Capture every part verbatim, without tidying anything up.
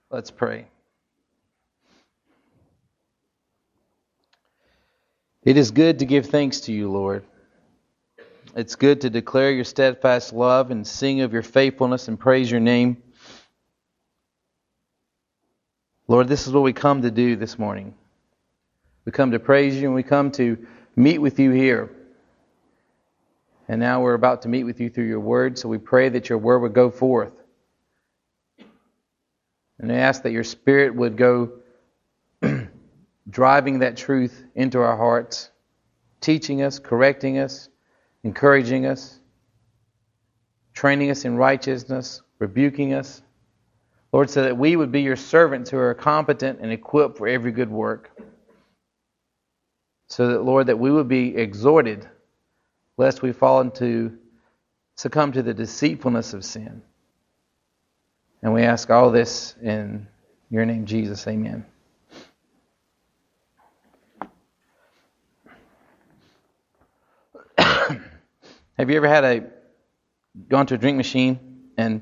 Let's pray. It is good to give thanks to you, Lord. It's good to declare your steadfast love and sing of your faithfulness and praise your name. Lord, this is what we come to do this morning. We come to praise you and we come to meet with you here. And now we're about to meet with you through your word, so we pray that your word would go forth. And I ask that your Spirit would go driving that truth into our hearts, teaching us, correcting us, encouraging us, training us in righteousness, rebuking us. Lord, so that we would be your servants who are competent and equipped for every good work. So that, Lord, that we would be exhorted lest we fall into, succumb to the deceitfulness of sin. And we ask all this in your name, Jesus. Amen. Have you ever had a gone to a drink machine and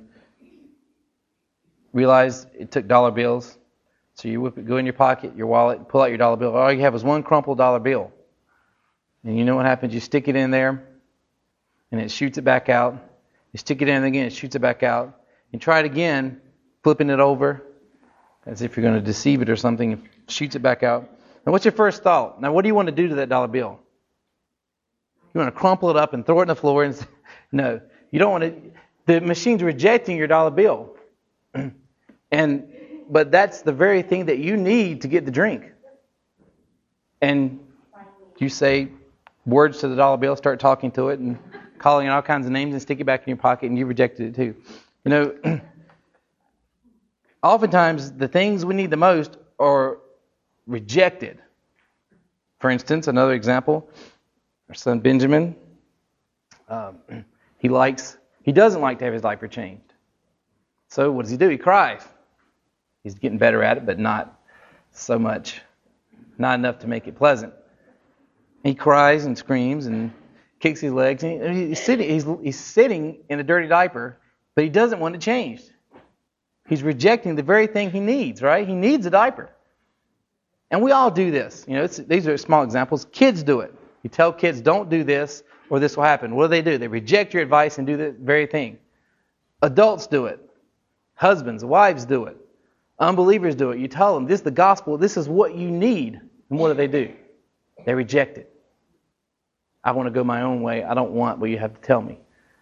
realized it took dollar bills? So you whip it, go in your pocket, your wallet, pull out your dollar bill. All you have is one crumpled dollar bill. And you know what happens? You stick it in there, and it shoots it back out. You stick it in again, it shoots it back out. And try it again, flipping it over, as if you're going to deceive it or something. It shoots it back out. And what's your first thought? Now, what do you want to do to that dollar bill? You want to crumple it up and throw it on the floor? And no, you don't want to. The machine's rejecting your dollar bill. and But that's the very thing that you need to get the drink. And you say words to the dollar bill, start talking to it, and calling it all kinds of names, and stick it back in your pocket, and you rejected it too. You know, oftentimes the things we need the most are rejected. For instance, another example, our son Benjamin, um, he likes, he doesn't like to have his diaper changed. So what does he do? He cries. He's getting better at it, but not so much, not enough to make it pleasant. He cries and screams and kicks his legs. And he's sitting, he's, he's sitting in a dirty diaper, but he doesn't want it changed. He's rejecting the very thing he needs, right? He needs a diaper. And we all do this. You know, it's, these are small examples. Kids do it. You tell kids, don't do this or this will happen. What do they do? They reject your advice and do the very thing. Adults do it. Husbands, wives do it. Unbelievers do it. You tell them, this is the gospel. This is what you need. And what do they do? They reject it. I want to go my own way. I don't want what you have to tell me.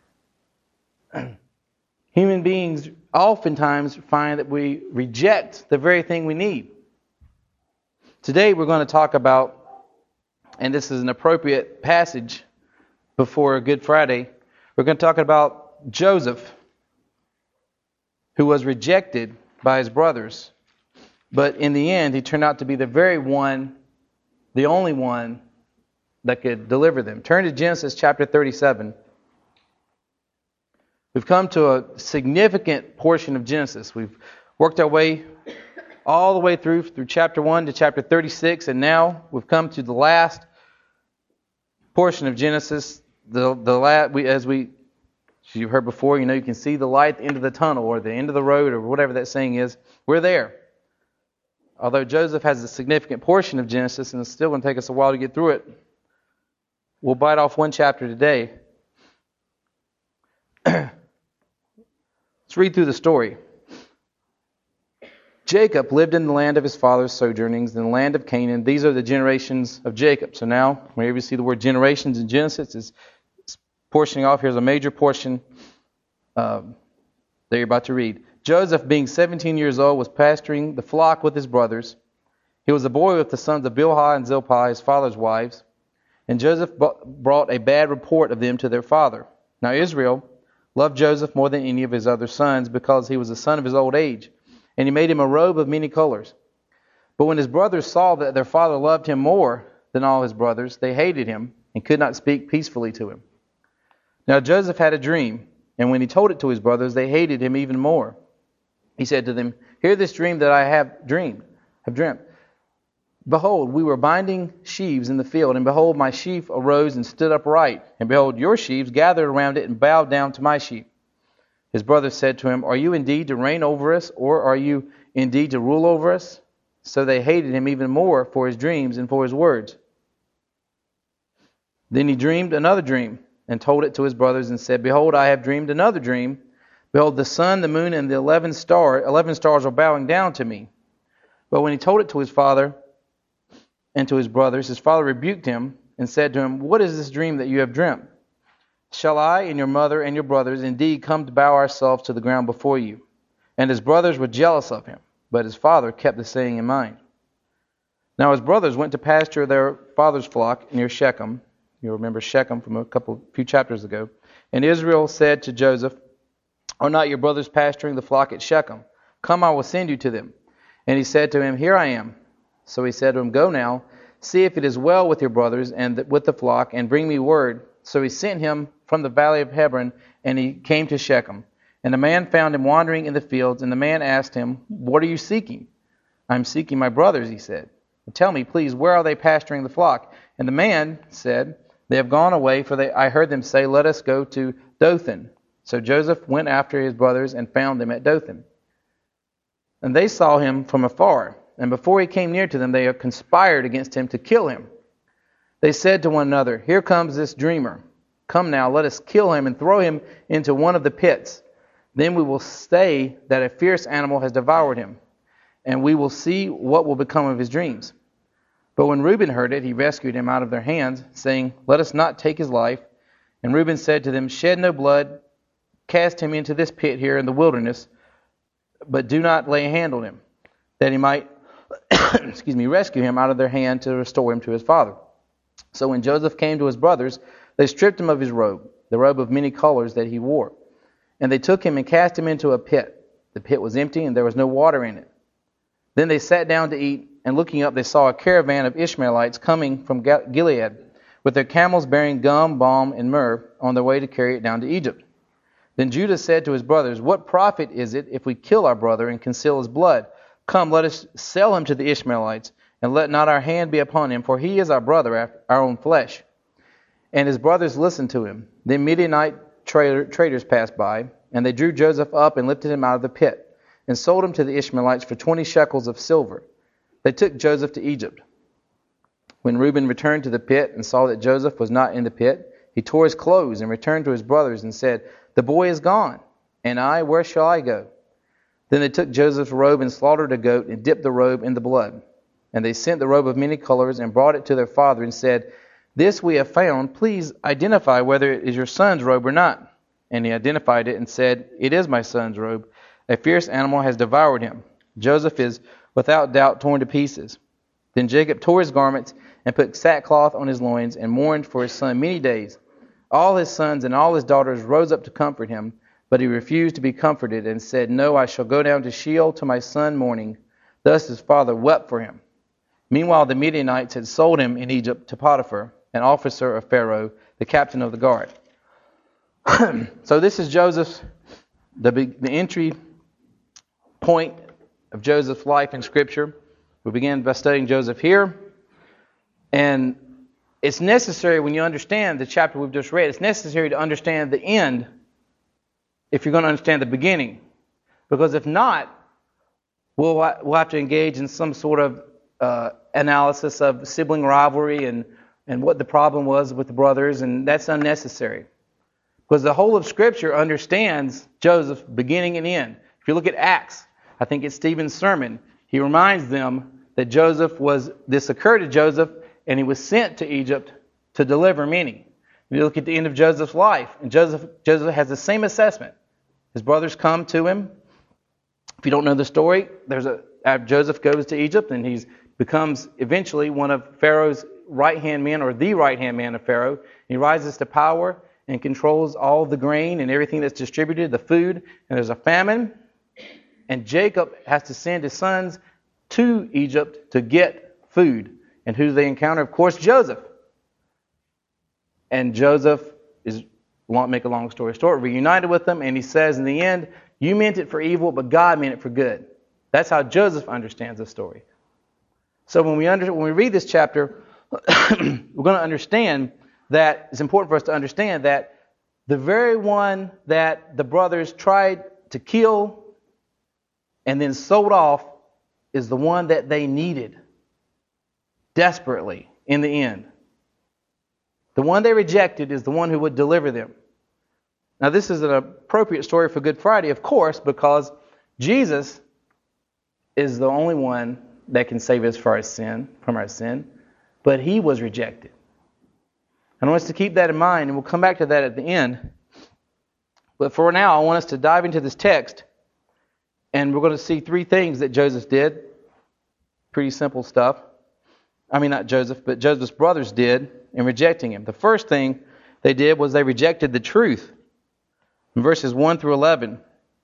Human beings oftentimes find that we reject the very thing we need. Today we're going to talk about, and this is an appropriate passage before Good Friday, we're going to talk about Joseph, who was rejected by his brothers. But in the end, he turned out to be the very one, the only one that could deliver them. Turn to Genesis chapter thirty-seven. We've come to a significant portion of Genesis. We've worked our way all the way through, through chapter one to chapter thirty-six, and now we've come to the last portion of Genesis. The the last, we, as we, as you've heard before, you know, you can see the light at the end of the tunnel or the end of the road or whatever that saying is. We're there. Although Joseph has a significant portion of Genesis, and it's still going to take us a while to get through it, we'll bite off one chapter today. Let's read through the story. Jacob lived in the land of his father's sojournings, in the land of Canaan. These are the generations of Jacob. So now, whenever you see the word generations in Genesis, it's, it's portioning off. Here's a major portion uh, that you're about to read. Joseph, being seventeen years old, was pasturing the flock with his brothers. He was a boy with the sons of Bilhah and Zilpah, his father's wives. And Joseph brought a bad report of them to their father. Now Israel loved Joseph more than any of his other sons, because he was the son of his old age. And he made him a robe of many colors. But when his brothers saw that their father loved him more than all his brothers, they hated him and could not speak peacefully to him. Now Joseph had a dream, and when he told it to his brothers, they hated him even more. He said to them, "Hear this dream that I have dreamed, have dreamt. Behold, we were binding sheaves in the field, and behold, my sheaf arose and stood upright. And behold, your sheaves gathered around it and bowed down to my sheep. His brothers said to him, "Are you indeed to reign over us, or are you indeed to rule over us?" So they hated him even more for his dreams and for his words. Then he dreamed another dream, and told it to his brothers, and said, "Behold, I have dreamed another dream. Behold, the sun, the moon, and the eleven star, eleven stars are bowing down to me." But when he told it to his father and to his brothers, his father rebuked him and said to him, "What is this dream that you have dreamt? Shall I and your mother and your brothers indeed come to bow ourselves to the ground before you?" And his brothers were jealous of him, but his father kept the saying in mind. Now his brothers went to pasture their father's flock near Shechem. You remember Shechem from a couple few chapters ago. And Israel said to Joseph, "Are not your brothers pasturing the flock at Shechem? Come, I will send you to them." And he said to him, "Here I am." So he said to him, "Go now, see if it is well with your brothers and with the flock, and bring me word." So he sent him from the valley of Hebron, and he came to Shechem. And the man found him wandering in the fields, and the man asked him, "What are you seeking?" "I am seeking my brothers," he said. "Tell me, please, where are they pasturing the flock?" And the man said, "They have gone away, for they, I heard them say, 'Let us go to Dothan.'" So Joseph went after his brothers and found them at Dothan. And they saw him from afar, and before he came near to them, they conspired against him to kill him. They said to one another, "Here comes this dreamer. Come now, let us kill him and throw him into one of the pits. Then we will say that a fierce animal has devoured him, and we will see what will become of his dreams." But when Reuben heard it, he rescued him out of their hands, saying, "Let us not take his life." And Reuben said to them, "Shed no blood, cast him into this pit here in the wilderness, but do not lay a hand on him, that he might excuse me, rescue him out of their hand to restore him to his father." So when Joseph came to his brothers, they stripped him of his robe, the robe of many colors that he wore. And they took him and cast him into a pit. The pit was empty, and there was no water in it. Then they sat down to eat, and looking up they saw a caravan of Ishmaelites coming from Gilead, with their camels bearing gum, balm, and myrrh, on their way to carry it down to Egypt. Then Judah said to his brothers, "What profit is it if we kill our brother and conceal his blood? Come, let us sell him to the Ishmaelites, and let not our hand be upon him, for he is our brother, our own flesh." And his brothers listened to him. Then Midianite trader, traders passed by, and they drew Joseph up and lifted him out of the pit, and sold him to the Ishmaelites for twenty shekels of silver. They took Joseph to Egypt. When Reuben returned to the pit and saw that Joseph was not in the pit, he tore his clothes and returned to his brothers and said, "The boy is gone, and I, where shall I go?" Then they took Joseph's robe and slaughtered a goat and dipped the robe in the blood. And they sent the robe of many colors and brought it to their father and said, "This we have found. Please identify whether it is your son's robe or not." And he identified it and said, "It is my son's robe. A fierce animal has devoured him. Joseph is without doubt torn to pieces." Then Jacob tore his garments and put sackcloth on his loins and mourned for his son many days. All his sons and all his daughters rose up to comfort him, but he refused to be comforted and said, "No, I shall go down to Sheol to my son mourning." Thus his father wept for him. Meanwhile the Midianites had sold him in Egypt to Potiphar, an officer of Pharaoh, the captain of the guard. So this is Joseph's, the, the entry point of Joseph's life in Scripture. We begin by studying Joseph here. And it's necessary, when you understand the chapter we've just read, it's necessary to understand the end if you're going to understand the beginning. Because if not, we'll, we'll have to engage in some sort of uh, analysis of sibling rivalry and, and what the problem was with the brothers, and that's unnecessary. Because the whole of Scripture understands Joseph's beginning and end. If you look at Acts, I think it's Stephen's sermon, he reminds them that Joseph was, this occurred to Joseph, and he was sent to Egypt to deliver many. If you look at the end of Joseph's life, and Joseph, Joseph has the same assessment. His brothers come to him. If you don't know the story, there's a Joseph goes to Egypt, and he becomes eventually one of Pharaoh's right-hand men, or the right-hand man of Pharaoh. He rises to power and controls all the grain and everything that's distributed, the food, and there's a famine. And Jacob has to send his sons to Egypt to get food. And who do they encounter? Of course, Joseph. And Joseph is, won't make a long story short, reunited with them, and he says in the end, "You meant it for evil, but God meant it for good." That's how Joseph understands the story. So when we under, when we read this chapter, we're going to understand that it's important for us to understand that the very one that the brothers tried to kill and then sold off is the one that they needed desperately in the end. The one they rejected is the one who would deliver them. Now, this is an appropriate story for Good Friday, of course, because Jesus is the only one that can save us for our sin, from our sin, but he was rejected. And I want us to keep that in mind, and we'll come back to that at the end. But for now, I want us to dive into this text, and we're going to see three things that Joseph did. Pretty simple stuff. I mean, not Joseph, but Joseph's brothers did in rejecting him. The first thing they did was they rejected the truth. In verses one through eleven,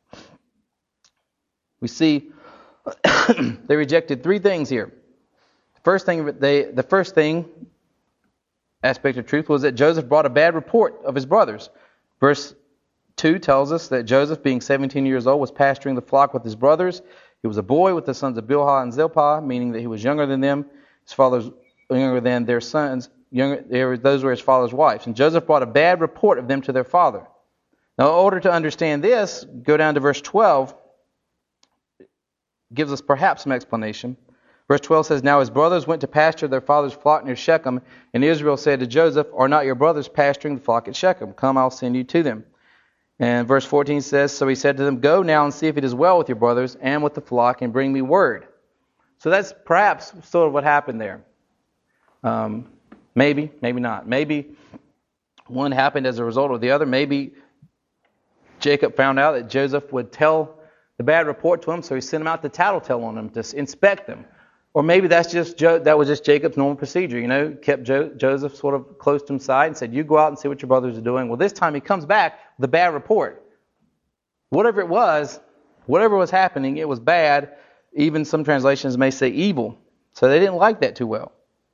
we see they rejected three things here. The first thing they, the first thing, aspect of truth, was that Joseph brought a bad report of his brothers. Verse two tells us that Joseph, being seventeen years old, was pasturing the flock with his brothers. He was a boy with the sons of Bilhah and Zilpah, meaning that he was younger than them. His fathers younger than their sons. Younger, those were his father's wives. And Joseph brought a bad report of them to their father. Now, in order to understand this, go down to verse twelve. It gives us perhaps some explanation. Verse twelve says, "Now his brothers went to pasture their father's flock near Shechem, and Israel said to Joseph, 'Are not your brothers pasturing the flock at Shechem? Come, I'll send you to them.' And verse fourteen says, 'So he said to them, Go now and see if it is well with your brothers and with the flock, and bring me word.'" So that's perhaps sort of what happened there. Um, maybe, maybe not. Maybe one happened as a result of the other. Maybe Jacob found out that Joseph would tell the bad report to him, so he sent him out to tattletale on them, to inspect them. Or maybe that's just jo- that was just Jacob's normal procedure, you know, kept jo- Joseph sort of close to his side and said, "You go out and see what your brothers are doing." Well, this time he comes back with a bad report. Whatever it was, whatever was happening, it was bad. Even some translations may say evil. So they didn't like that too well.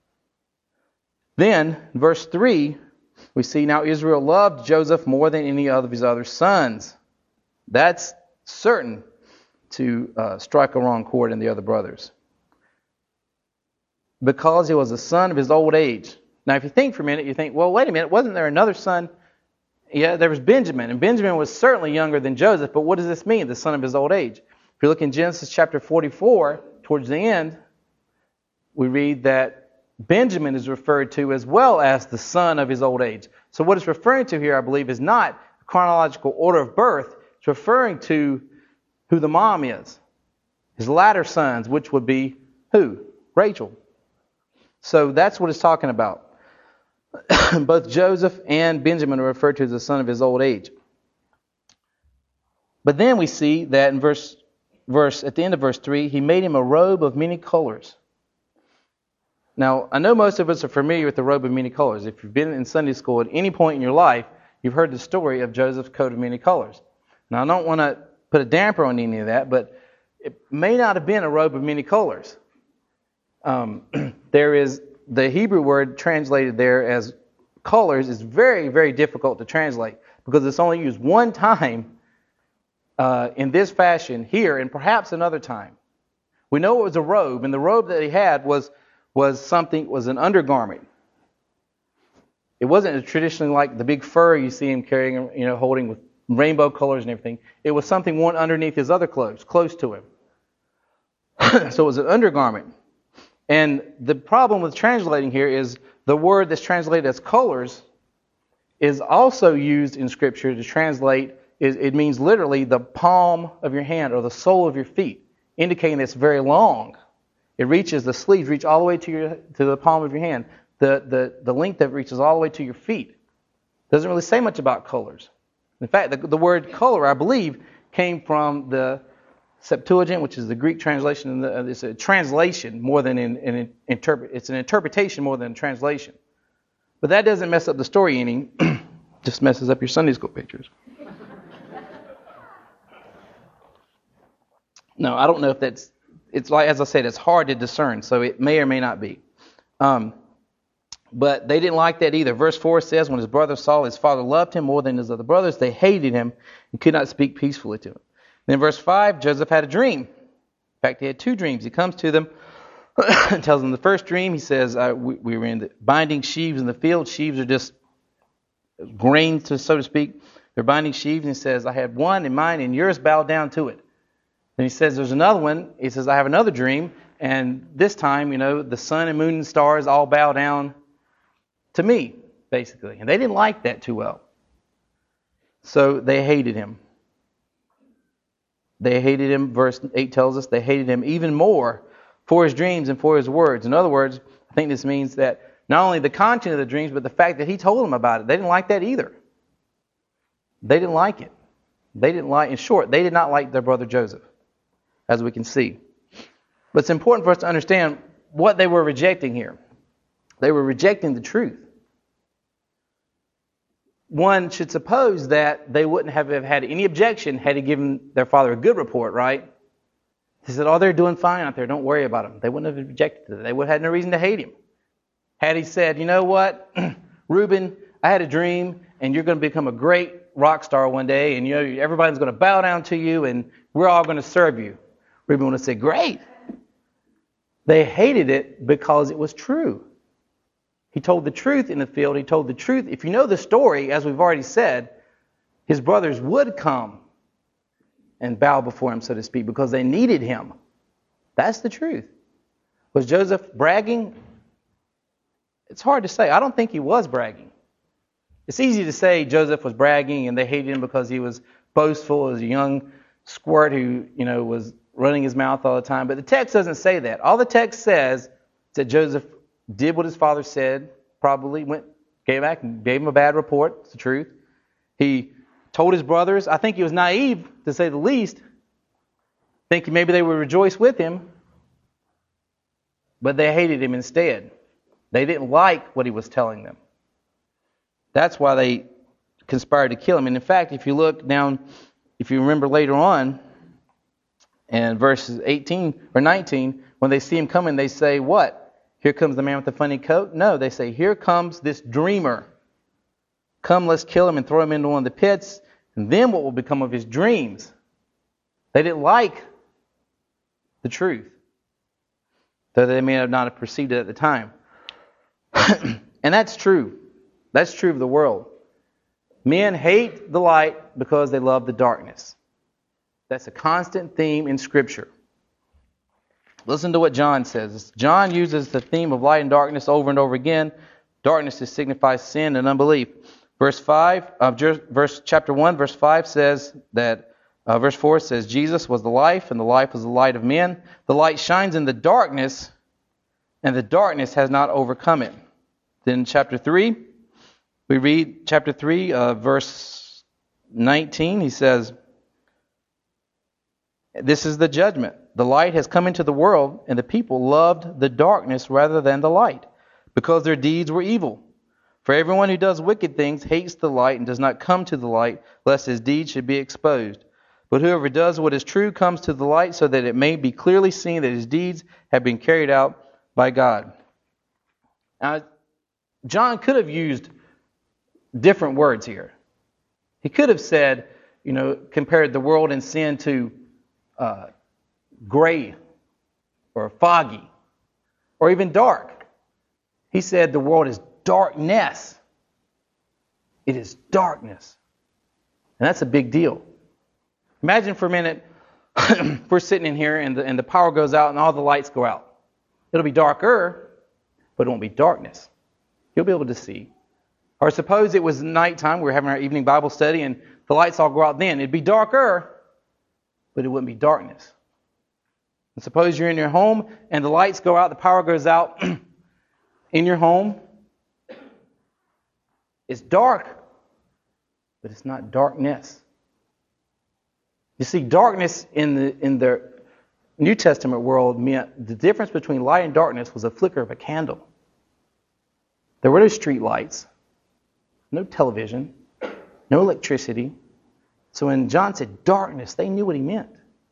Then, verse three, we see now Israel loved Joseph more than any of his other sons. That's certain to uh, strike a wrong chord in the other brothers. Because he was a son of his old age. Now, if you think for a minute, you think, well, wait a minute, wasn't there another son? Yeah, there was Benjamin, and Benjamin was certainly younger than Joseph, but what does this mean, the son of his old age? If you look in Genesis chapter forty-four, towards the end, we read that Benjamin is referred to as well as the son of his old age. So what it's referring to here, I believe, is not a chronological order of birth. It's referring to who the mom is. His latter sons, which would be who? Rachel. So that's what it's talking about. Both Joseph and Benjamin are referred to as the son of his old age. But then we see that in verse, verse at the end of verse three, he made him a robe of many colors. Now, I know most of us are familiar with the robe of many colors. If you've been in Sunday school at any point in your life, you've heard the story of Joseph's coat of many colors. Now, I don't want to put a damper on any of that, but it may not have been a robe of many colors. Um, there is the Hebrew word translated there as colors is very, very difficult to translate because it's only used one time uh, in this fashion here and perhaps another time. We know it was a robe, and the robe that he had was was something, was an undergarment. It wasn't traditionally like the big fur you see him carrying, you know, holding with rainbow colors and everything. It was something worn underneath his other clothes, close to him. So it was an undergarment. And the problem with translating here is the word that's translated as colors is also used in Scripture to translate, it means literally the palm of your hand or the sole of your feet, indicating that it's very long. It reaches, the sleeves reach all the way to your to the palm of your hand. The, the, the length of it reaches all the way to your feet. Doesn't really say much about colors. In fact, the, the word color, I believe, came from the Septuagint, which is the Greek translation. The, it's a translation more than an, an interpret. It's an interpretation more than a translation. But that doesn't mess up the story any. Just messes up your Sunday school pictures. No, I don't know if that's. It's like, as I said, it's hard to discern, so it may or may not be. Um, but they didn't like that either. Verse four says, when his brothers saw his father loved him more than his other brothers, they hated him and could not speak peacefully to him. Then verse five, Joseph had a dream. In fact, he had two dreams. He comes to them and tells them the first dream. He says, uh, we, we were in the binding sheaves in the field. Sheaves are just grain, to so to speak. They're binding sheaves, and he says, I had one in mind, and yours bowed down to it. Then he says, there's another one. He says, I have another dream, and this time, you know, the sun and moon and stars all bow down to me, basically. And they didn't like that too well. So they hated him. They hated him, verse eight tells us, they hated him even more for his dreams and for his words. In other words, I think this means that not only the content of the dreams, but the fact that he told them about it. They didn't like that either. They didn't like it. They didn't like, in short, they did not like their brother Joseph, as we can see. But it's important for us to understand what they were rejecting here. They were rejecting the truth. One should suppose that they wouldn't have had any objection had he given their father a good report, right? He said, oh, they're doing fine out there. Don't worry about them. They wouldn't have objected to that. They would have had no reason to hate him. Had he said, you know what, Reuben, I had a dream, and you're going to become a great rock star one day, and you know everybody's going to bow down to you, and we're all going to serve you. Reuben would have said, great. They hated it because it was true. He told the truth in the field. He told the truth. If you know the story, as we've already said, his brothers would come and bow before him, so to speak, because they needed him. That's the truth. Was Joseph bragging? It's hard to say. I don't think he was bragging. It's easy to say Joseph was bragging and they hated him because he was boastful as a young squirt who, you know, was running his mouth all the time. But the text doesn't say that. All the text says is that Joseph did what his father said, probably went, came back and gave him a bad report. It's the truth. He told his brothers, I think he was naive, to say the least, thinking maybe they would rejoice with him, but they hated him instead. They didn't like what he was telling them. That's why they conspired to kill him. And in fact, if you look down, if you remember later on, in verses eighteen or nineteen, when they see him coming, they say, what? Here comes the man with the funny coat? No, they say, here comes this dreamer. Come, let's kill him and throw him into one of the pits, and then what will become of his dreams? They didn't like the truth, though they may have not have perceived it at the time. And that's true. That's true of the world. Men hate the light because they love the darkness. That's a constant theme in Scripture. Listen to what John says. John uses the theme of light and darkness over and over again. Darkness signifies sin and unbelief. Verse five, uh, verse chapter one, verse five says that, uh, verse four says, Jesus was the life, and the life was the light of men. The light shines in the darkness, and the darkness has not overcome it. Then chapter three, we read chapter three, uh, verse nineteen. He says, this is the judgment. The light has come into the world, and the people loved the darkness rather than the light, because their deeds were evil. For everyone who does wicked things hates the light and does not come to the light, lest his deeds should be exposed. But whoever does what is true comes to the light, so that it may be clearly seen that his deeds have been carried out by God. Now, John could have used different words here. He could have said, you know, compared the world and sin to uh, gray or foggy or even dark. He said the world is darkness. It is darkness. And that's a big deal. Imagine for a minute, we're sitting in here and the, and the power goes out and all the lights go out. It'll be darker, but it won't be darkness. You'll be able to see. Or suppose it was nighttime, we were having our evening Bible study and the lights all go out then. It'd be darker, but it wouldn't be darkness. And suppose you're in your home and the lights go out, the power goes out in your home. It's dark, but it's not darkness. You see, darkness in the in the New Testament world meant the difference between light and darkness was a flicker of a candle. There were no street lights, no television, no electricity. So when John said darkness, they knew what he meant.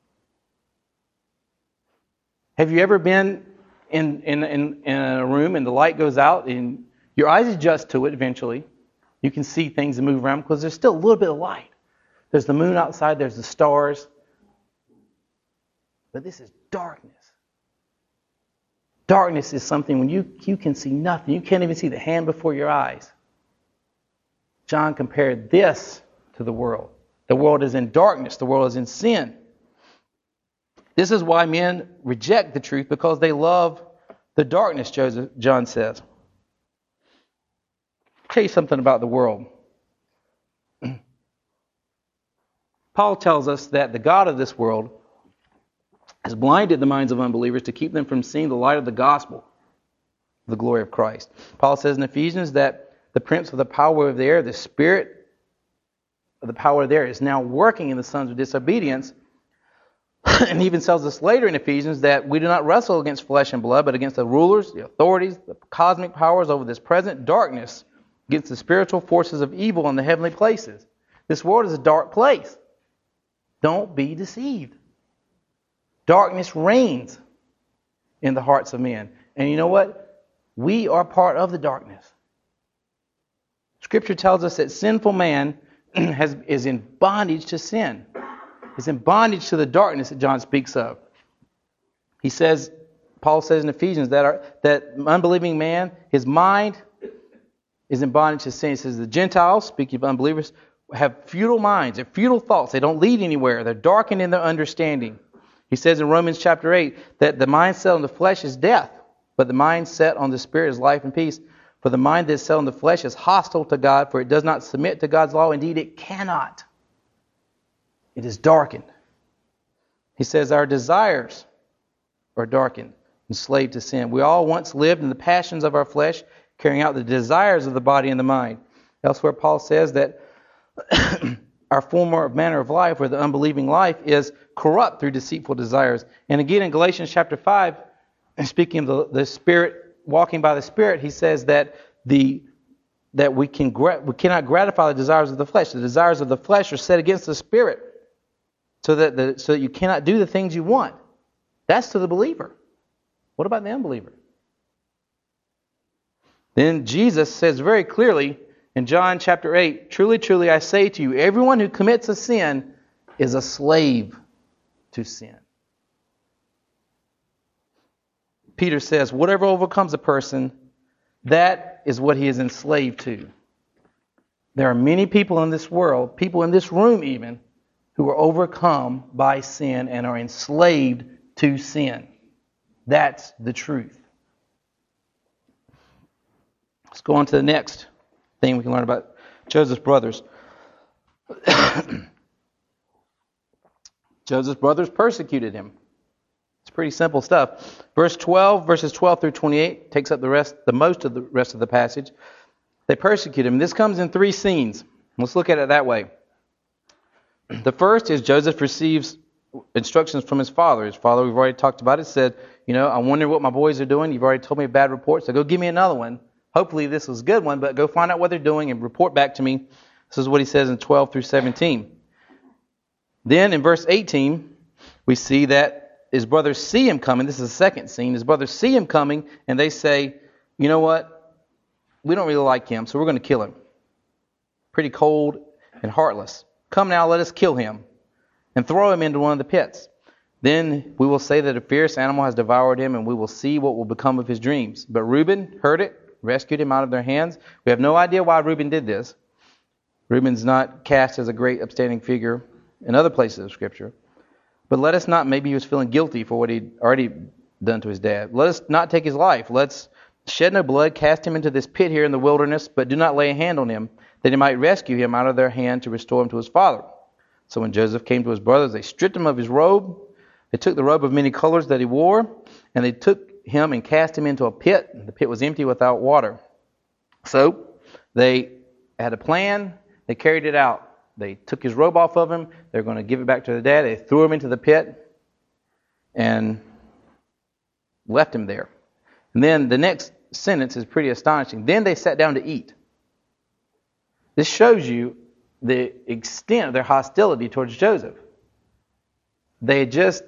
Have you ever been in, in, in, in a room and the light goes out and your eyes adjust to it eventually? You can see things that move around because there's still a little bit of light. There's the moon outside, there's the stars. But this is darkness. Darkness is something when you, you can see nothing. You can't even see the hand before your eyes. John compared this to the world. The world is in darkness. The world is in sin. This is why men reject the truth, because they love the darkness, Joseph, John says. I'll tell you something about the world. Paul tells us that the God of this world has blinded the minds of unbelievers to keep them from seeing the light of the gospel, the glory of Christ. Paul says in Ephesians that the prince of the power of the air, the spirit of the power of the air, is now working in the sons of disobedience. And he even tells us later in Ephesians that we do not wrestle against flesh and blood, but against the rulers, the authorities, the cosmic powers over this present darkness, against the spiritual forces of evil in the heavenly places. This world is a dark place. Don't be deceived. Darkness reigns in the hearts of men. And you know what? We are part of the darkness. Scripture tells us that sinful man has, is in bondage to sin. Is in bondage to the darkness that John speaks of. He says, Paul says in Ephesians that our, that unbelieving man, his mind is in bondage to sin. He says the Gentiles, speaking of unbelievers, have futile minds, they're futile thoughts. They don't lead anywhere. They're darkened in their understanding. He says in Romans chapter eight that the mind set on the flesh is death, but the mind set on the spirit is life and peace. For the mind that is set on the flesh is hostile to God, for it does not submit to God's law. Indeed, it cannot. It is darkened. He says our desires are darkened, enslaved to sin. We all once lived in the passions of our flesh, carrying out the desires of the body and the mind. Elsewhere, Paul says that our former manner of life, or the unbelieving life, is corrupt through deceitful desires. And again in Galatians chapter five, speaking of the, the Spirit, walking by the Spirit, he says that the that we can we cannot gratify the desires of the flesh. The desires of the flesh are set against the Spirit, so that the, so that you cannot do the things you want. That's to the believer. What about the unbeliever? Then Jesus says very clearly in John chapter eight, truly, truly, I say to you, everyone who commits a sin is a slave to sin. Peter says, whatever overcomes a person, that is what he is enslaved to. There are many people in this world, people in this room even, who are overcome by sin and are enslaved to sin. That's the truth. Let's go on to the next thing we can learn about Joseph's brothers. Joseph's brothers persecuted him. It's pretty simple stuff. Verse twelve, verses twelve through twenty-eight takes up the rest, the most of the rest of the passage. They persecute him. This comes in three scenes. Let's look at it that way. The first is Joseph receives instructions from his father. His father, we've already talked about it, said, you know, I wonder what my boys are doing. You've already told me a bad report, so go give me another one. Hopefully this was a good one, but go find out what they're doing and report back to me. This is what he says in twelve through seventeen. Then in verse eighteen, we see that his brothers see him coming. This is the second scene. His brothers see him coming, and they say, you know what? We don't really like him, so we're going to kill him. Pretty cold and heartless. Come now, let us kill him and throw him into one of the pits. Then we will say that a fierce animal has devoured him, and we will see what will become of his dreams. But Reuben heard it, rescued him out of their hands. We have no idea why Reuben did this. Reuben's not cast as a great upstanding figure in other places of Scripture. But let us not, maybe he was feeling guilty for what he'd already done to his dad. Let us not take his life. Let's shed no blood, cast him into this pit here in the wilderness, but do not lay a hand on him, that he might rescue him out of their hand to restore him to his father. So when Joseph came to his brothers, they stripped him of his robe. They took the robe of many colors that he wore, and they took him and cast him into a pit. The pit was empty without water. So they had a plan. They carried it out. They took his robe off of him. They were going to give it back to their dad. They threw him into the pit and left him there. And then the next sentence is pretty astonishing. Then they sat down to eat. This shows you the extent of their hostility towards Joseph. They had just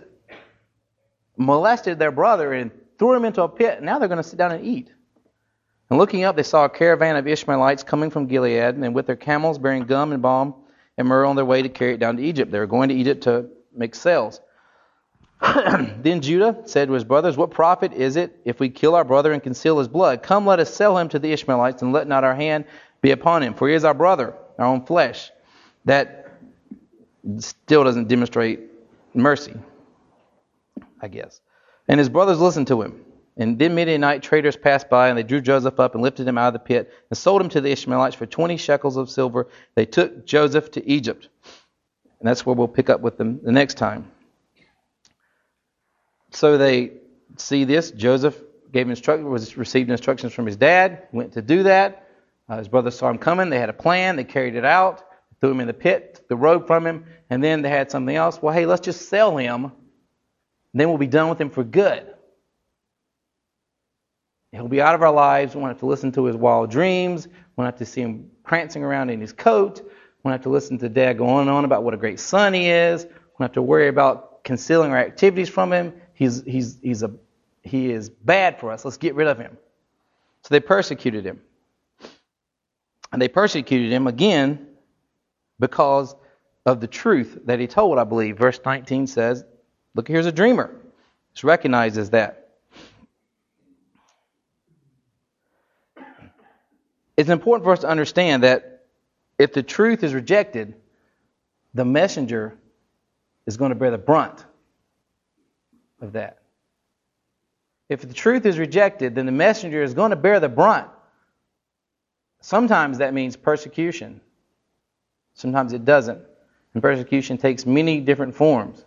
molested their brother and threw him into a pit. Now they're going to sit down and eat. And looking up, they saw a caravan of Ishmaelites coming from Gilead, and with their camels bearing gum and balm and myrrh on their way to carry it down to Egypt. They were going to Egypt to make sales. Then Judah said to his brothers, what profit is it if we kill our brother and conceal his blood? Come, let us sell him to the Ishmaelites, and let not our hand be upon him, for he is our brother, our own flesh. That still doesn't demonstrate mercy, I guess. And his brothers listened to him. And then mid at night, traders passed by, and they drew Joseph up and lifted him out of the pit and sold him to the Ishmaelites for twenty shekels of silver. They took Joseph to Egypt. And that's where we'll pick up with them the next time. So they see this. Joseph gave instructions, was received instructions from his dad, went to do that. Uh, his brothers saw him coming. They had a plan. They carried it out, threw him in the pit, took the robe from him, and then they had something else. Well, hey, let's just sell him. Then we'll be done with him for good. He'll be out of our lives. We won't have to listen to his wild dreams. We won't have to see him prancing around in his coat. We won't have to listen to Dad go on and on about what a great son he is. We won't have to worry about concealing our activities from him. He's he's he's a he is bad for us. Let's get rid of him. So they persecuted him. And they persecuted him again because of the truth that he told, I believe. Verse nineteen says, look, here's a dreamer. It's recognized as that. It's important for us to understand that if the truth is rejected, the messenger is going to bear the brunt of that. If the truth is rejected, then the messenger is going to bear the brunt. Sometimes that means persecution. Sometimes it doesn't. And persecution takes many different forms.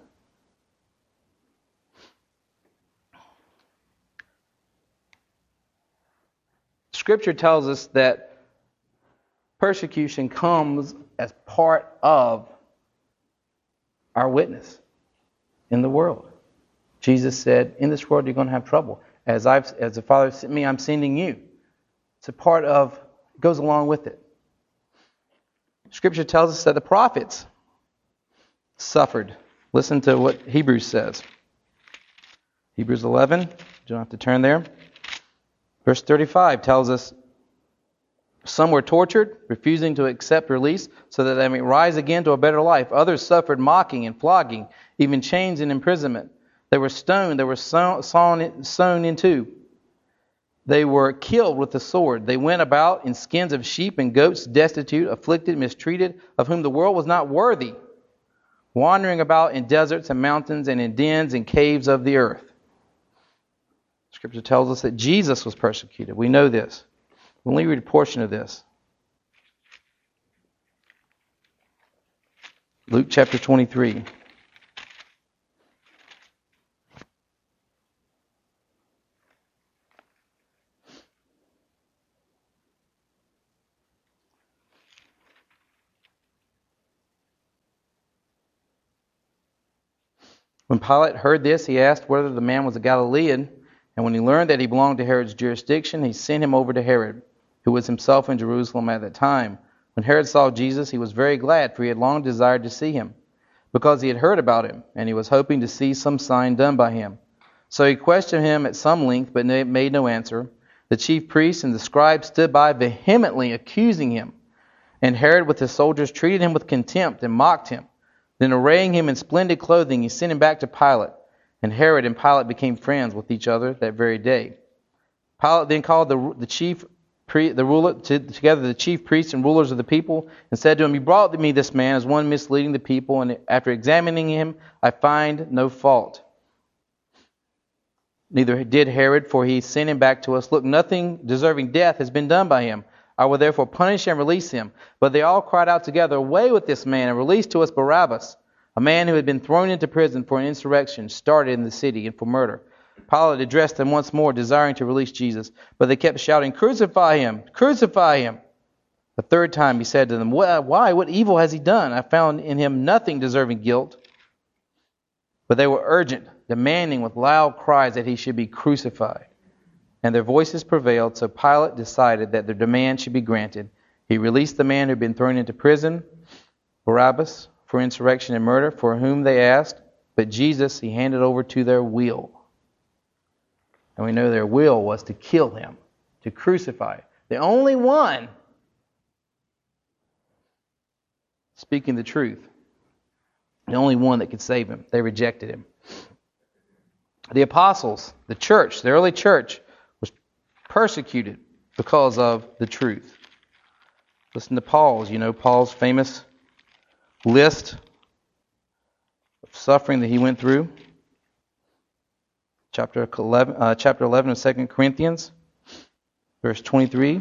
Scripture tells us that persecution comes as part of our witness in the world. Jesus said, in this world you're going to have trouble. As I've, as the Father sent me, I'm sending you. It's a part of, it goes along with it. Scripture tells us that the prophets suffered. Listen to what Hebrews says. Hebrews eleven, you don't have to turn there. Verse thirty-five tells us, some were tortured, refusing to accept release, so that they may rise again to a better life. Others suffered mocking and flogging, even chains and imprisonment. They were stoned, they were sown, sown, sown in two. They were killed with the sword. They went about in skins of sheep and goats, destitute, afflicted, mistreated, of whom the world was not worthy, wandering about in deserts and mountains and in dens and caves of the earth. Scripture tells us that Jesus was persecuted. We know this. We'll only read a portion of this. Luke chapter twenty-three. When Pilate heard this, he asked whether the man was a Galilean. And when he learned that he belonged to Herod's jurisdiction, he sent him over to Herod, who was himself in Jerusalem at that time. When Herod saw Jesus, he was very glad, for he had long desired to see him, because he had heard about him, and he was hoping to see some sign done by him. So he questioned him at some length, but made no answer. The chief priests and the scribes stood by, vehemently accusing him. And Herod with his soldiers treated him with contempt and mocked him. Then arraying him in splendid clothing, he sent him back to Pilate. And Herod and Pilate became friends with each other that very day. Pilate then called the, the chief pre, the ruler to, together the chief priests and rulers of the people, and said to him, "You brought me this man as one misleading the people, and after examining him, I find no fault. Neither did Herod, for he sent him back to us. Look, nothing deserving death has been done by him. I will therefore punish and release him." But they all cried out together, "Away with this man, and release to us Barabbas, a man who had been thrown into prison for an insurrection started in the city and for murder." Pilate addressed them once more, desiring to release Jesus. But they kept shouting, "Crucify him! Crucify him!" The third time he said to them, "Why? What evil has he done? I found in him nothing deserving guilt." But they were urgent, demanding with loud cries that he should be crucified. And their voices prevailed, so Pilate decided that their demand should be granted. He released the man who had been thrown into prison, Barabbas, for insurrection and murder, for whom they asked, but Jesus he handed over to their will. And we know their will was to kill him, to crucify. The only one speaking the truth. The only one that could save him. They rejected him. The apostles, the church, the early church, was persecuted because of the truth. Listen to Paul's, you know, Paul's famous list of suffering that he went through. Chapter eleven, uh, chapter eleven of Second Corinthians, verse twenty-three.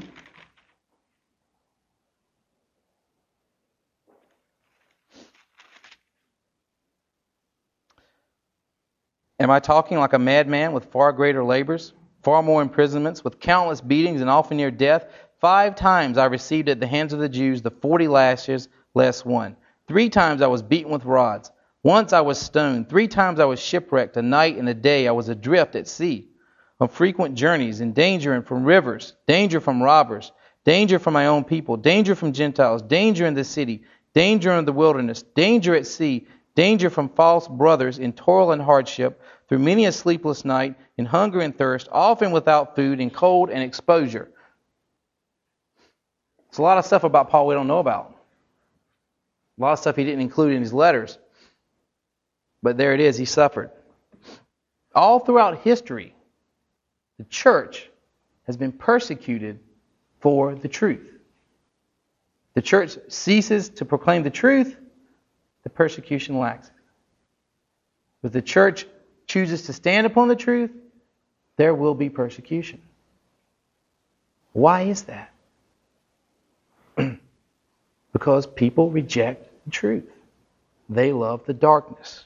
Am I talking like a madman with far greater labors, far more imprisonments, with countless beatings and often near death? Five times I received at the hands of the Jews the forty lashes less one. Three times I was beaten with rods. Once I was stoned. Three times I was shipwrecked. A night and a day I was adrift at sea. On frequent journeys, in danger and from rivers, danger from robbers, danger from my own people, danger from Gentiles, danger in the city, danger in the wilderness, danger at sea, danger from false brothers, in toil and hardship, through many a sleepless night, in hunger and thirst, often without food, in cold and exposure. It's a lot of stuff about Paul we don't know about. A lot of stuff he didn't include in his letters. But there it is, he suffered. All throughout history, the church has been persecuted for the truth. The church ceases to proclaim the truth, the persecution lacks. If the church chooses to stand upon the truth, there will be persecution. Why is that? Because people reject the truth. They love the darkness.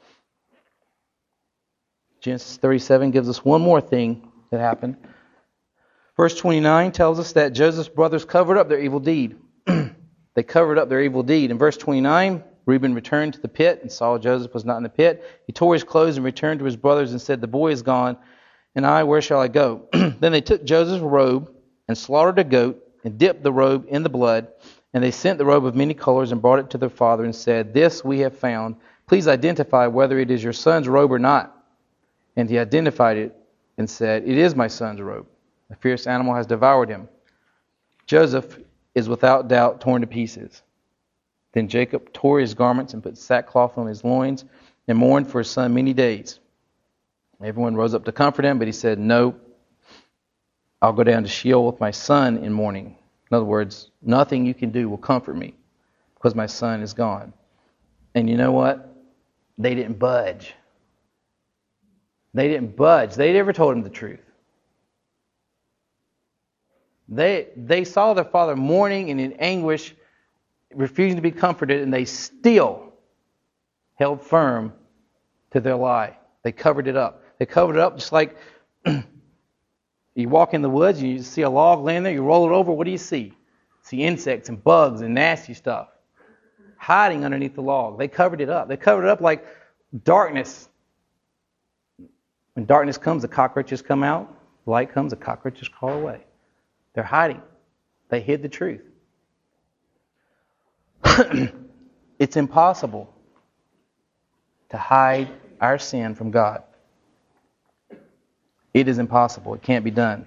Genesis thirty-seven gives us one more thing that happened. Verse twenty-nine tells us that Joseph's brothers covered up their evil deed. They covered up their evil deed. In verse twenty-nine, Reuben returned to the pit and saw Joseph was not in the pit. He tore his clothes and returned to his brothers and said, "The boy is gone, and I, where shall I go?" Then they took Joseph's robe and slaughtered a goat and dipped the robe in the blood. And they sent the robe of many colors and brought it to their father and said, "This we have found. Please identify whether it is your son's robe or not." And he identified it and said, "It is my son's robe. A fierce animal has devoured him." Joseph is without doubt torn to pieces. Then Jacob tore his garments and put sackcloth on his loins and mourned for his son many days. Everyone rose up to comfort him, but he said, "No, I'll go down to Sheol with my son in mourning." In other words, nothing you can do will comfort me because my son is gone. And you know what? They didn't budge. They didn't budge. They never told him the truth. They they saw their father mourning and in anguish, refusing to be comforted, and they still held firm to their lie. They covered it up. They covered it up just like you walk in the woods and you see a log laying there, you roll it over, what do you see? See insects and bugs and nasty stuff hiding underneath the log. They covered it up. They covered it up like darkness. When darkness comes, the cockroaches come out. Light comes, the cockroaches crawl away. They're hiding. They hid the truth. It's impossible to hide our sin from God. It is impossible. It can't be done.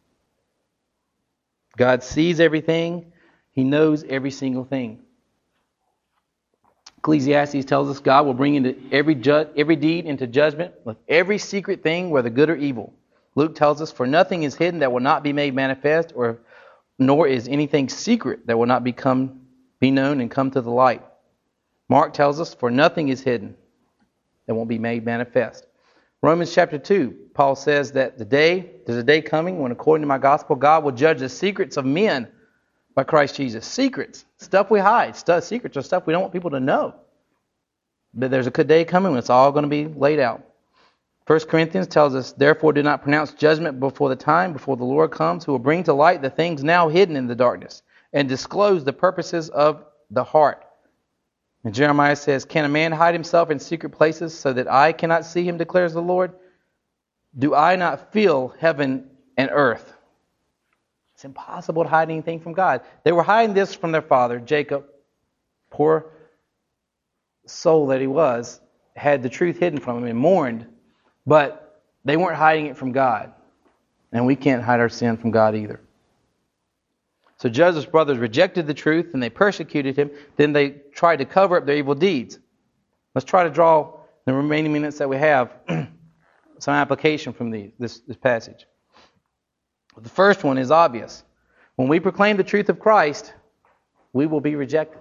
God sees everything. He knows every single thing. Ecclesiastes tells us God will bring into every ju- every deed into judgment with every secret thing, whether good or evil. Luke tells us, "For nothing is hidden that will not be made manifest, or nor is anything secret that will not become be known and come to the light." Mark tells us, "For nothing is hidden that won't be made manifest." Romans chapter two, Paul says that the day, there's a day coming when, according to my gospel, God will judge the secrets of men by Christ Jesus. Secrets, stuff we hide. Stuff, secrets are stuff we don't want people to know. But there's a good day coming when it's all going to be laid out. First Corinthians tells us, "Therefore do not pronounce judgment before the time, before the Lord comes, who will bring to light the things now hidden in the darkness, and disclose the purposes of the heart." And Jeremiah says, "Can a man hide himself in secret places so that I cannot see him, declares the Lord? Do I not feel heaven and earth?" It's impossible to hide anything from God. They were hiding this from their father, Jacob. Poor soul that he was, had the truth hidden from him and mourned. But they weren't hiding it from God. And we can't hide our sin from God either. So Joseph's brothers rejected the truth and they persecuted him. Then they tried to cover up their evil deeds. Let's try to draw, the remaining minutes that we have, some application from the, this, this passage. The first one is obvious. When we proclaim the truth of Christ, we will be rejected.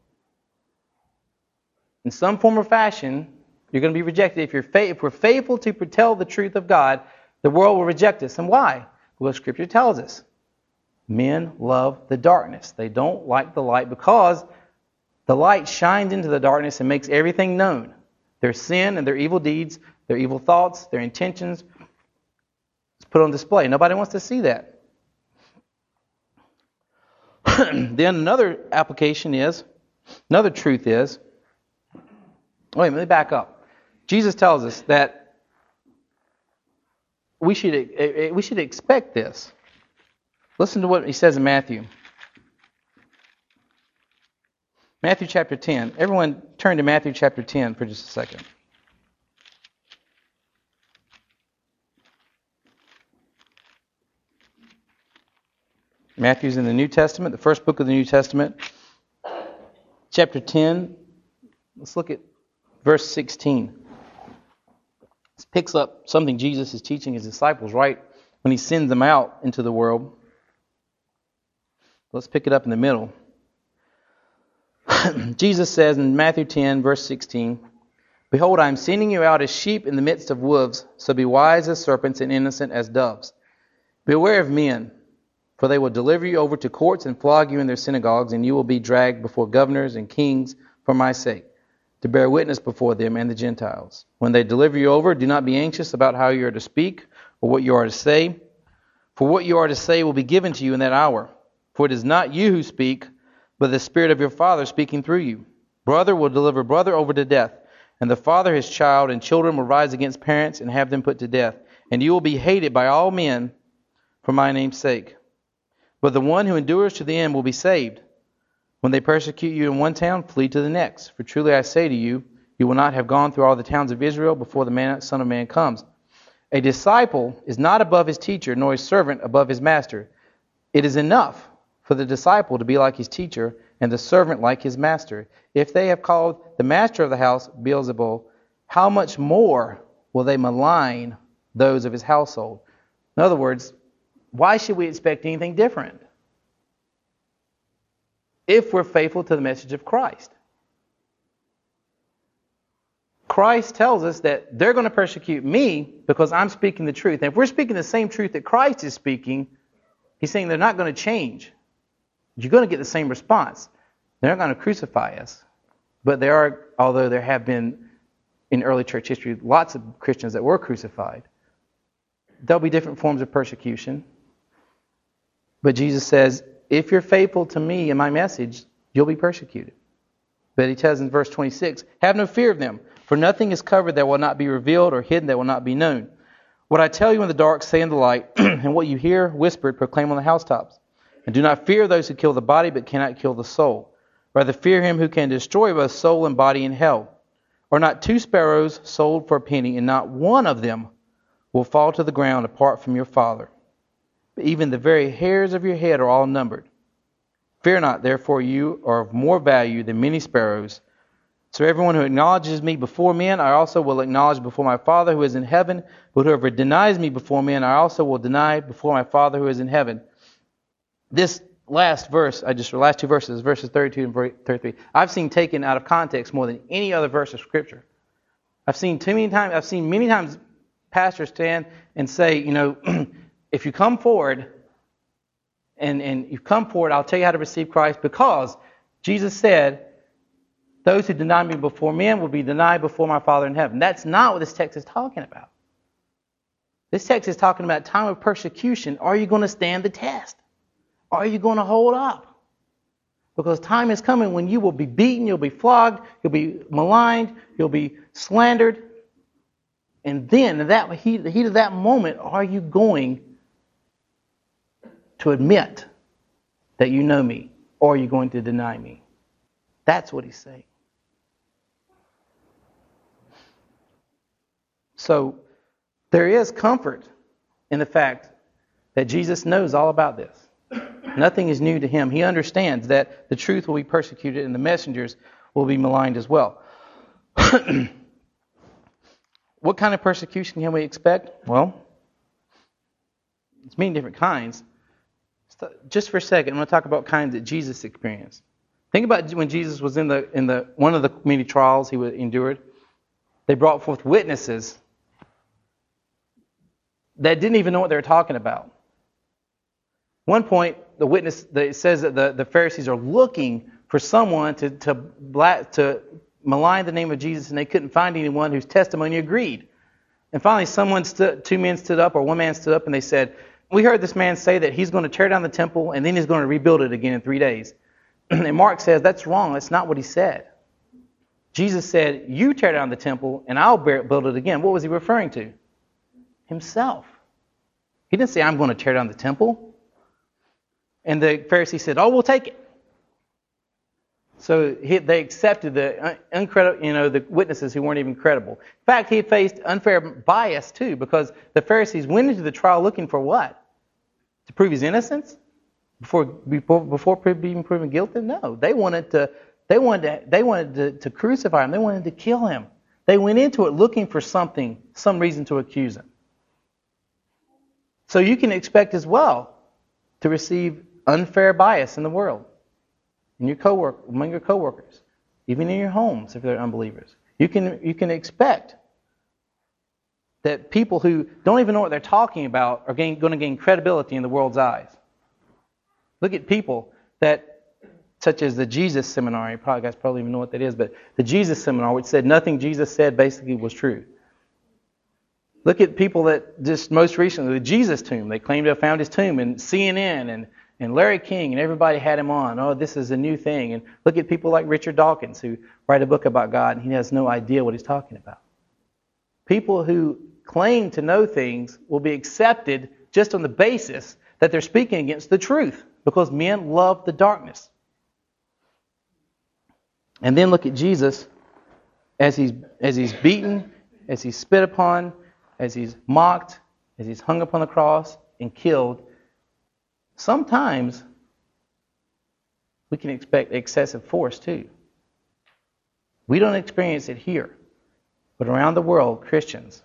In some form or fashion, you're going to be rejected. If, you're fa- if we're faithful to tell the truth of God, the world will reject us. And why? Well, Scripture tells us. Men love the darkness. They don't like the light because the light shines into the darkness and makes everything known. Their sin and their evil deeds, their evil thoughts, their intentions, it's put on display. Nobody wants to see that. Then another application is, another truth is, wait, let me back up. Jesus tells us that we should we should expect this. Listen to what he says in Matthew. Matthew chapter ten. Everyone turn to Matthew chapter ten for just a second. Matthew's in the New Testament, the first book of the New Testament. Chapter ten. Let's look at verse sixteen. This picks up something Jesus is teaching his disciples right when he sends them out into the world. Let's pick it up in the middle. Jesus says in Matthew ten, verse sixteen, "Behold, I am sending you out as sheep in the midst of wolves, so be wise as serpents and innocent as doves. Beware of men, for they will deliver you over to courts and flog you in their synagogues, and you will be dragged before governors and kings for my sake, to bear witness before them and the Gentiles. When they deliver you over, do not be anxious about how you are to speak or what you are to say, for what you are to say will be given to you in that hour. For it is not you who speak, but the Spirit of your Father speaking through you. Brother will deliver brother over to death, and the father his child, and children will rise against parents and have them put to death. And you will be hated by all men for my name's sake. But the one who endures to the end will be saved. When they persecute you in one town, flee to the next. For truly I say to you, you will not have gone through all the towns of Israel before the man, Son of Man comes. A disciple is not above his teacher, nor a servant above his master. It is enough for the disciple to be like his teacher, and the servant like his master. If they have called the master of the house Beelzebul, how much more will they malign those of his household?" In other words, why should we expect anything different if we're faithful to the message of Christ? Christ tells us that they're going to persecute me because I'm speaking the truth. And if we're speaking the same truth that Christ is speaking, he's saying they're not going to change. You're going to get the same response. They're not going to crucify us. But there are, although there have been in early church history lots of Christians that were crucified, there'll be different forms of persecution. But Jesus says, if you're faithful to me and my message, you'll be persecuted. But he tells in verse twenty-six, "Have no fear of them, for nothing is covered that will not be revealed, or hidden that will not be known. What I tell you in the dark, say in the light, and what you hear whispered, proclaim on the housetops. And do not fear those who kill the body, but cannot kill the soul. Rather fear him who can destroy both soul and body in hell. Are not two sparrows sold for a penny, and not one of them will fall to the ground apart from your Father? But even the very hairs of your head are all numbered. Fear not, therefore you are of more value than many sparrows. So everyone who acknowledges me before men, I also will acknowledge before my Father who is in heaven. But whoever denies me before men, I also will deny before my Father who is in heaven." This last verse, I just last two verses, verses thirty-two and thirty-three, I've seen taken out of context more than any other verse of Scripture. I've seen too many times. I've seen many times pastors stand and say, you know, if you come forward and and you come forward, I'll tell you how to receive Christ, because Jesus said, "Those who deny me before men will be denied before my Father in heaven." That's not what this text is talking about. This text is talking about time of persecution. Are you going to stand the test? Are you going to hold up? Because time is coming when you will be beaten, you'll be flogged, you'll be maligned, you'll be slandered. And then, in that heat, the heat of that moment, are you going to admit that you know me, or are you going to deny me? That's what he's saying. So, there is comfort in the fact that Jesus knows all about this. Nothing is new to him. He understands that the truth will be persecuted and the messengers will be maligned as well. What kind of persecution can we expect? Well, it's many different kinds. Just for a second, I'm going to talk about kinds that Jesus experienced. Think about when Jesus was in the in the one of the many trials he endured. They brought forth witnesses that didn't even know what they were talking about. One point, the witness it says that the, the Pharisees are looking for someone to to, black, to malign the name of Jesus, and they couldn't find anyone whose testimony agreed. And finally, someone stood, two men stood up, or one man stood up, and they said, "We heard this man say that he's going to tear down the temple and then he's going to rebuild it again in three days." And Mark says that's wrong. That's not what he said. Jesus said, "You tear down the temple and I'll build it again." What was he referring to? Himself. He didn't say, "I'm going to tear down the temple." And the Pharisees said, "Oh, we'll take it." So he, they accepted the uncredible, you know, the witnesses who weren't even credible. In fact, he faced unfair bias too, because the Pharisees went into the trial looking for what? To prove his innocence before before before being proven guilty? No, they wanted to they wanted to, they wanted to, to crucify him. They wanted to kill him. They went into it looking for something, some reason to accuse him. So you can expect as well to receive unfair bias in the world. In your cowork, among your coworkers, even in your homes if they're unbelievers. You can you can expect that people who don't even know what they're talking about are gain, going to gain credibility in the world's eyes. Look at people that, such as the Jesus Seminar. You probably guys probably even know what that is, but the Jesus Seminar, which said nothing Jesus said basically was true. Look at people that just most recently, the Jesus Tomb. They claim to have found his tomb, and C N N and And Larry King and everybody had him on. Oh, this is a new thing. And look at people like Richard Dawkins who write a book about God and he has no idea what he's talking about. People who claim to know things will be accepted just on the basis that they're speaking against the truth, because men love the darkness. And then look at Jesus as he's as he's beaten, as he's spit upon, as he's mocked, as he's hung upon the cross and killed. Sometimes we can expect excessive force too. We don't experience it here, but around the world, Christians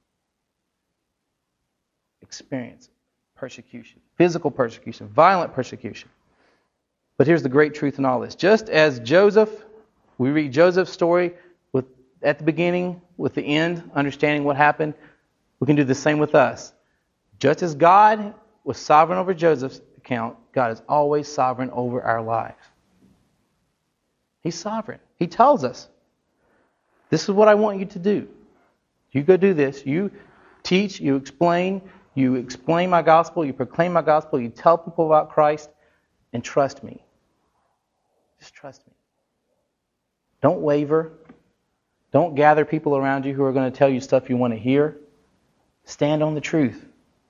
experience persecution, physical persecution, violent persecution. But here's the great truth in all this. Just as Joseph, we read Joseph's story with at the beginning, with the end, understanding what happened, we can do the same with us. Just as God was sovereign over Joseph's account, God is always sovereign over our lives. He's sovereign. He tells us, this is what I want you to do. You go do this. You teach, you explain, you explain my gospel, you proclaim my gospel, you tell people about Christ, and trust me. Just trust me. Don't waver. Don't gather people around you who are going to tell you stuff you want to hear. Stand on the truth.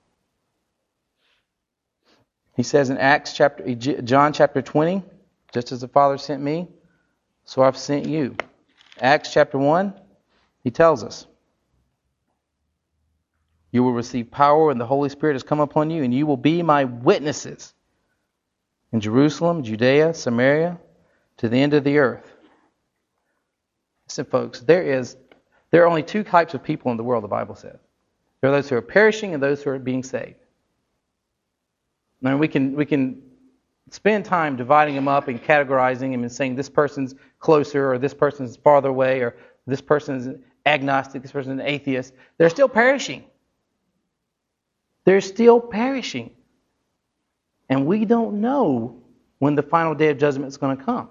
He says in Acts chapter, John chapter twenty, just as the Father sent me, so I've sent you. Acts chapter one, he tells us, you will receive power and the Holy Spirit has come upon you, and you will be my witnesses in Jerusalem, Judea, Samaria, to the end of the earth. Listen, folks, there is there are only two types of people in the world, the Bible says. There are those who are perishing and those who are being saved. Now, we can we can spend time dividing them up and categorizing them and saying this person's closer or this person's farther away or this person's agnostic, this person's an atheist. They're still perishing. They're still perishing. And we don't know when the final day of judgment is going to come.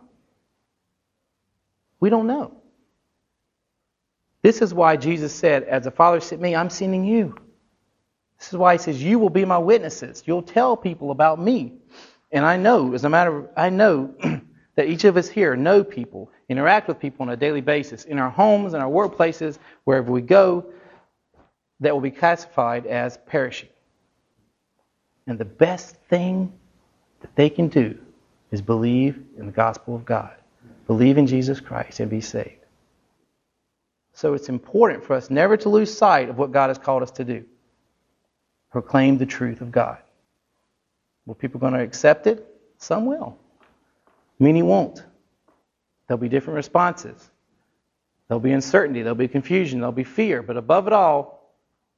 We don't know. This is why Jesus said, as the Father sent me, I'm sending you. This is why he says, you will be my witnesses. You'll tell people about me. And I know, as a matter of, I know that each of us here know people, interact with people on a daily basis, in our homes, in our workplaces, wherever we go, that will be classified as perishing. And the best thing that they can do is believe in the gospel of God. Believe in Jesus Christ and be saved. So it's important for us never to lose sight of what God has called us to do. Proclaim the truth of God. Will people going to accept it? Some will. Many won't. There'll be different responses. There'll be uncertainty. There'll be confusion. There'll be fear. But above it all,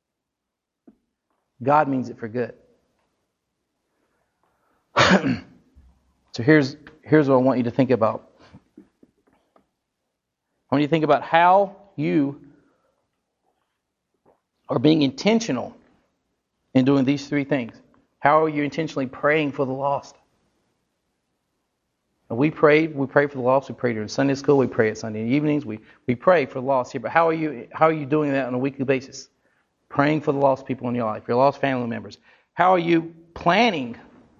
God means it for good. So here's here's what I want you to think about. I want you to think about how you are being intentional in doing these three things. How are you intentionally praying for the lost? And we prayed, we pray for the lost, we pray during Sunday school, we pray at Sunday evenings, we, we pray for the lost here. But how are you how are you doing that on a weekly basis? Praying for the lost people in your life, your lost family members. How are you planning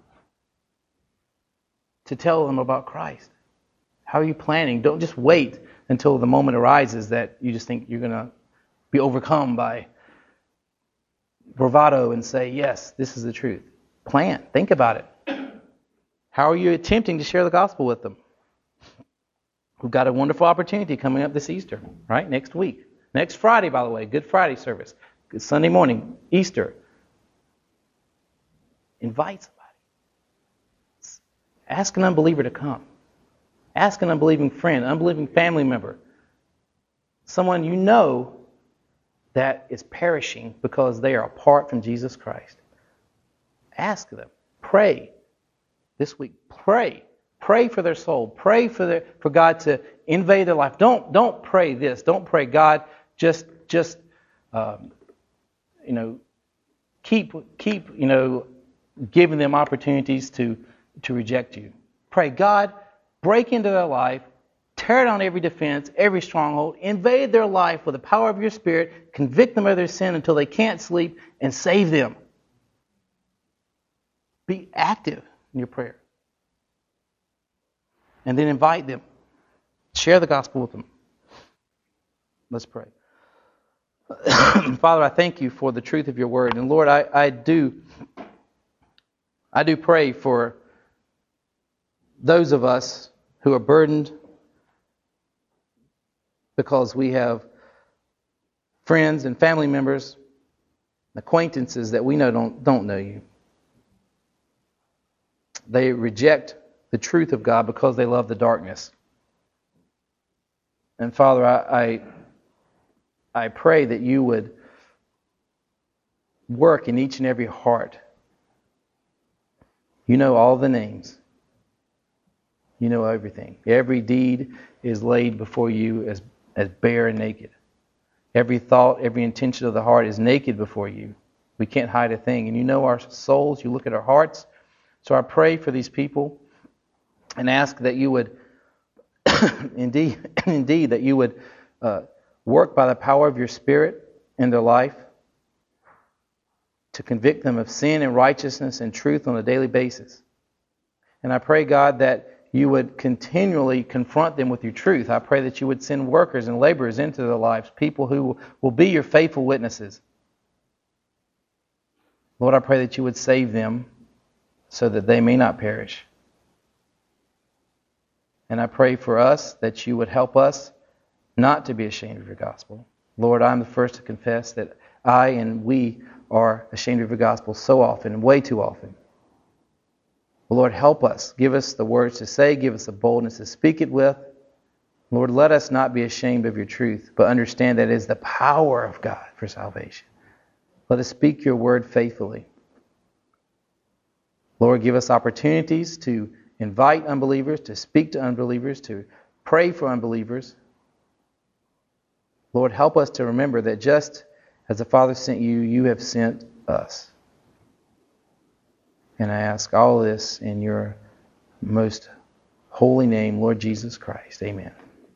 to tell them about Christ? How are you planning? Don't just wait until the moment arises that you just think you're going to be overcome by bravado and say, yes, this is the truth. Plan. Think about it. How are you attempting to share the gospel with them? We've got a wonderful opportunity coming up this Easter, right? Next week. Next Friday, by the way, Good Friday service. Good Sunday morning, Easter. Invite somebody. Ask an unbeliever to come. Ask an unbelieving friend, unbelieving family member, someone you know that is perishing because they are apart from Jesus Christ. Ask them. Pray. This week, pray. Pray for their soul. Pray for their, for God to invade their life. Don't don't pray this. Don't pray, God, just just um, you know keep keep you know giving them opportunities to to reject you. Pray, God, break into their life, tear down every defense, every stronghold, invade their life with the power of your Spirit, convict them of their sin until they can't sleep, and save them. Be active in your prayer. And then invite them. Share the gospel with them. Let's pray. Father, I thank you for the truth of your word. And Lord, I, I do I do pray for those of us who are burdened because we have friends and family members, acquaintances that we know don't, don't know you. They reject the truth of God because they love the darkness. And Father, I, I, I pray that you would work in each and every heart. You know all the names. You know everything. Every deed is laid before you as, as bare and naked. Every thought, every intention of the heart is naked before you. We can't hide a thing. And you know our souls. You look at our hearts. So I pray for these people and ask that you would, indeed, indeed, that you would uh, work by the power of your Spirit in their life to convict them of sin and righteousness and truth on a daily basis. And I pray, God, that you would continually confront them with your truth. I pray that you would send workers and laborers into their lives, people who will be your faithful witnesses. Lord, I pray that you would save them so that they may not perish. And I pray for us that you would help us not to be ashamed of your gospel. Lord, I'm the first to confess that I and we are ashamed of your gospel so often and way too often. Lord, help us. Give us the words to say. Give us the boldness to speak it with. Lord, let us not be ashamed of your truth, but understand that it is the power of God for salvation. Let us speak your word faithfully. Lord, give us opportunities to invite unbelievers, to speak to unbelievers, to pray for unbelievers. Lord, help us to remember that just as the Father sent you, you have sent us. And I ask all this in your most holy name, Lord Jesus Christ. Amen.